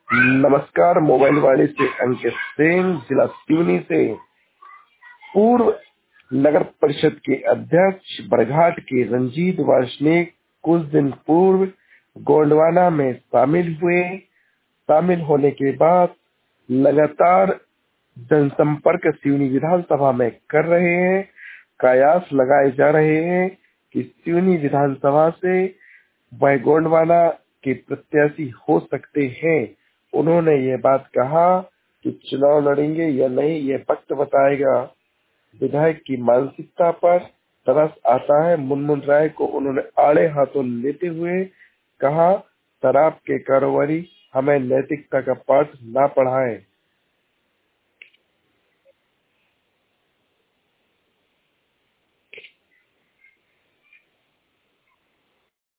नमस्कार। मोबाइल वाणी से अंकित सिंह, जिला सिवनी से। पूर्व नगर परिषद के अध्यक्ष बरघाट के रंजीत वार्ष्णेय कुछ दिन पूर्व गोंडवाना में शामिल हुए। शामिल होने के बाद लगातार जनसंपर्क सिवनी विधानसभा में कर रहे हैं। कयास लगाए जा रहे हैं कि सिवनी विधानसभा से वह गोंडवाना के प्रत्याशी हो सकते हैं। उन्होंने ये बात कहा कि चुनाव लड़ेंगे या नहीं ये वक्त बताएगा। विधायक की मानसिकता पर तरस आता है। मुनमुन राय को उन्होंने आड़े हाथों लेते हुए कहा, शराब के कारोबारी हमें नैतिकता का पाठ ना पढ़ाएं।